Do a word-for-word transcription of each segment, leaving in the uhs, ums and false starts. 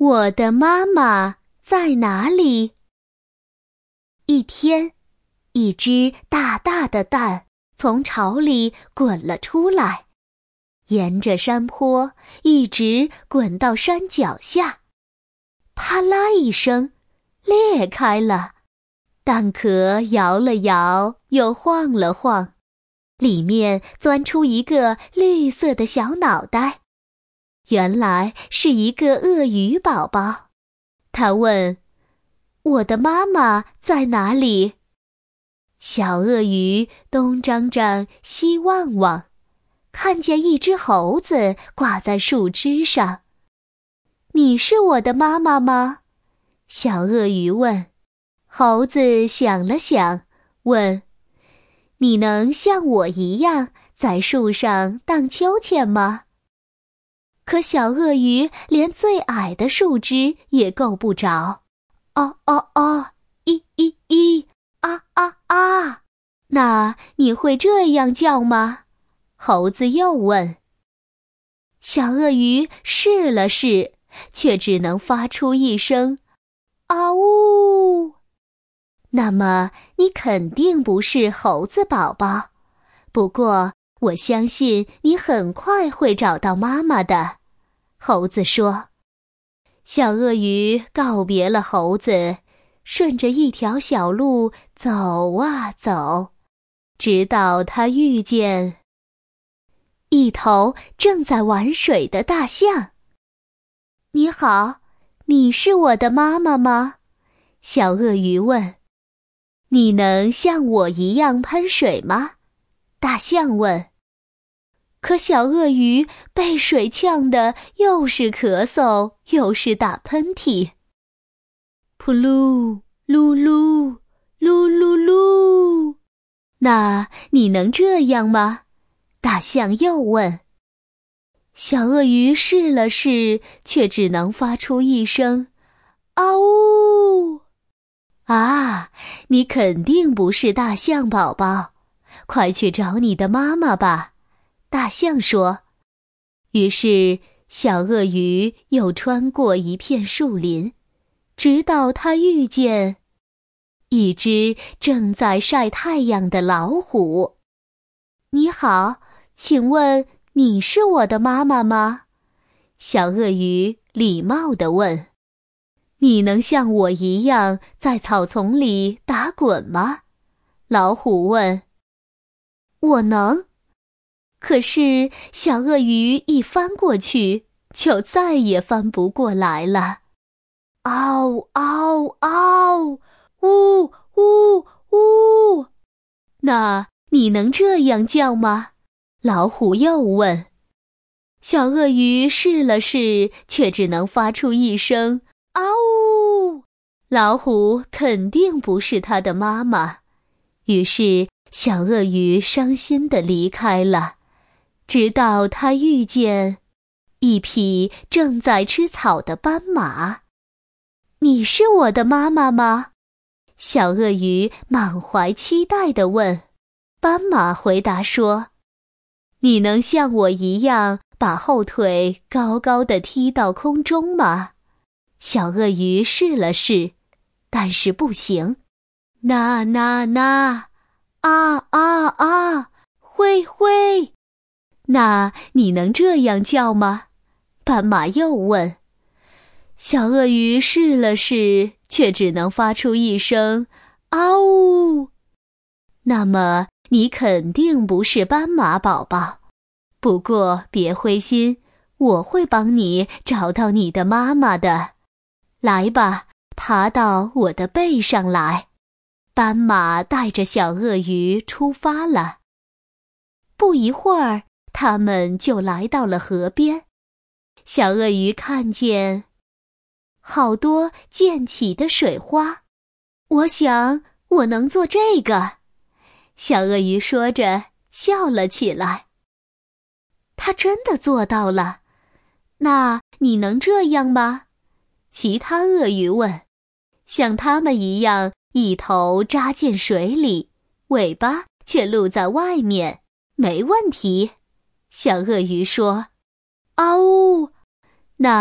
我的妈妈在哪里？一天，一只大大的蛋从巢里滚了出来，沿着山坡一直滚到山脚下，啪啦一声，裂开了。蛋壳摇了摇，又晃了晃，里面钻出一个绿色的小脑袋。原来是一个鳄鱼宝宝。他问：我的妈妈在哪里？小鳄鱼东张张西望望，看见一只猴子挂在树枝上。你是我的妈妈吗？小鳄鱼问。猴子想了想，问：你能像我一样在树上荡秋千吗？可小鳄鱼连最矮的树枝也够不着。哦哦哦，咦咦咦，啊啊啊！那你会这样叫吗？猴子又问。小鳄鱼试了试，却只能发出一声啊呜。那么你肯定不是猴子宝宝，不过我相信你很快会找到妈妈的，猴子说。小鳄鱼告别了猴子，顺着一条小路走啊走，直到它遇见一头正在玩水的大象。你好，你是我的妈妈吗？小鳄鱼问。你能像我一样喷水吗？大象问。可小鳄鱼被水呛得又是咳嗽又是打喷嚏。噗噜噜噜噜噜噜。那你能这样吗？大象又问。小鳄鱼试了试，却只能发出一声啊呜。啊，你肯定不是大象宝宝，快去找你的妈妈吧，大象说。于是小鳄鱼又穿过一片树林，直到它遇见一只正在晒太阳的老虎。你好，请问你是我的妈妈吗？小鳄鱼礼貌地问。你能像我一样在草丛里打滚吗？老虎问。我能。可是小鳄鱼一翻过去，就再也翻不过来了。嗷嗷嗷，呜呜呜。那你能这样叫吗？老虎又问。小鳄鱼试了试，却只能发出一声嗷呜。老虎肯定不是它的妈妈，于是小鳄鱼伤心地离开了，直到它遇见一匹正在吃草的斑马。你是我的妈妈吗？小鳄鱼满怀期待地问。斑马回答说：你能像我一样把后腿高高地踢到空中吗？小鳄鱼试了试，但是不行。那那那，啊啊啊，会会。那你能这样叫吗？斑马又问。小鳄鱼试了试，却只能发出一声嗷呜。那么你肯定不是斑马宝宝，不过别灰心，我会帮你找到你的妈妈的。来吧，爬到我的背上来。斑马带着小鳄鱼出发了。不一会儿，他们就来到了河边。小鳄鱼看见好多溅起的水花。我想我能做这个。小鳄鱼说着笑了起来。它真的做到了。那你能这样吗？其他鳄鱼问。像它们一样，一头扎进水里，尾巴却露在外面，没问题。小鳄鱼说。嗷呜，那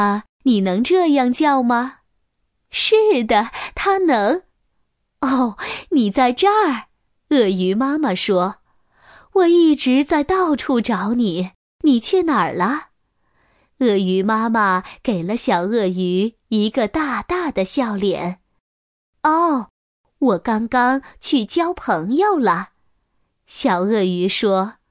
你能这样叫吗？是的，它能。哦，你在这儿，鳄鱼妈妈说。我一直在到处找你，你去哪儿了？鳄鱼妈妈给了小鳄鱼一个大大的笑脸。哦，我刚刚去交朋友了，小鳄鱼说。